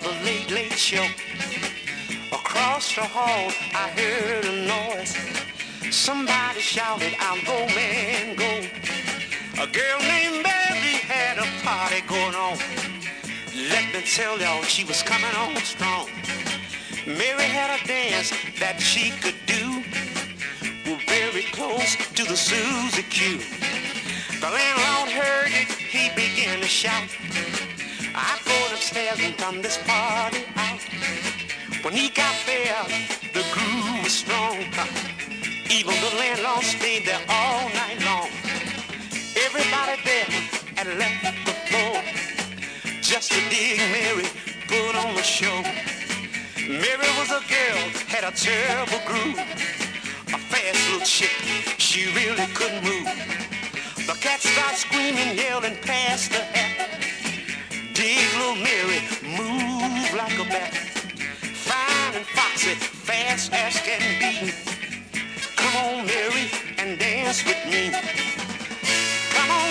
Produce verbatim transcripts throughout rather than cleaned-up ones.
the Late Late Show. Across the hall, I heard a noise. Somebody shouted, "I'll go, man, go." A girl named Mary had a party going on. Let me tell y'all, she was coming on strong. Mary had a dance that she could do very close to the Suzy Q. The landlord heard it, he began to shout, "I'm going upstairs and turn this party out." When he got there, the groove was strong. Even the landlord stayed there all night long. Everybody there had left the floor just to dig Mary put on the show. Mary was a girl, had a terrible groove. A fast little chick, she really couldn't move. The cat started screaming, yelling past the hat. Dig little Mary, move like a bat. Fine and foxy, fast as can be. Come on, Mary, and dance with me. Come on,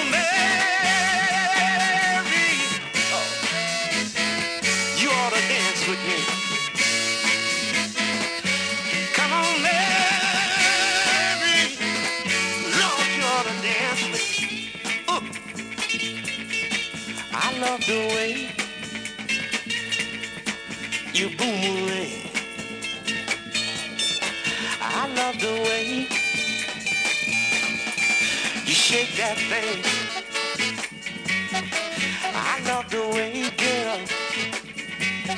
Mary. Oh. You ought to dance with me. Come on, Mary. Lord, you ought to dance with me. Uh. I love the way you boomerang. I love the way you shake that thing.